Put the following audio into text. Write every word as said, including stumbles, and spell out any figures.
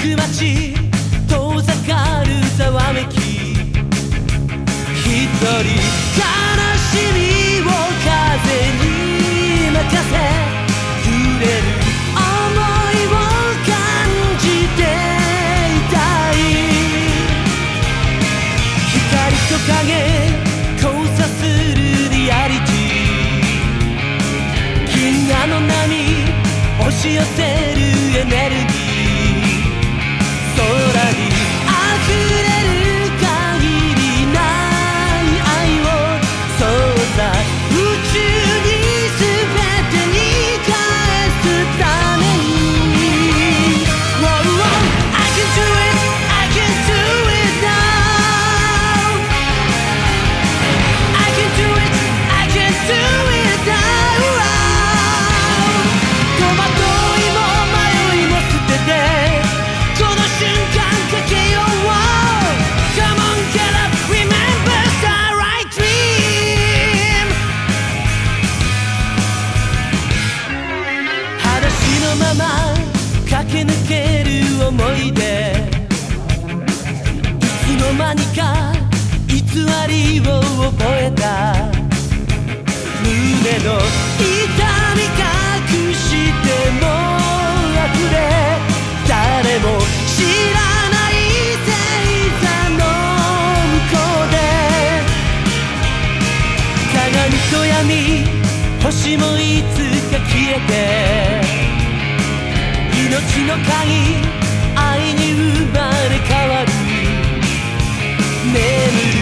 く街遠ざかるざわめき、一人悲しみを風に任せ揺れる想いを感じていたい。光と影交差するリアリティ、銀河の波押し寄せるエネルギー、空に溢れる限りない愛を、そうさ宇宙に全てに返すために。 Whoa, whoa, I can do it, I can do it now, I can do it, I can do it now。 戸惑いも迷いも捨ててこの瞬間かけよう。 Come on get up, remember starlight dream。 裸足のまま駆け抜ける思い出、いつの間にか偽りを覚えた。胸の痛み隠しても溢れ、誰も知らない星座の向こうで、鏡と闇星もいつか消えて、命の鍵愛に生まれ変わる。眠る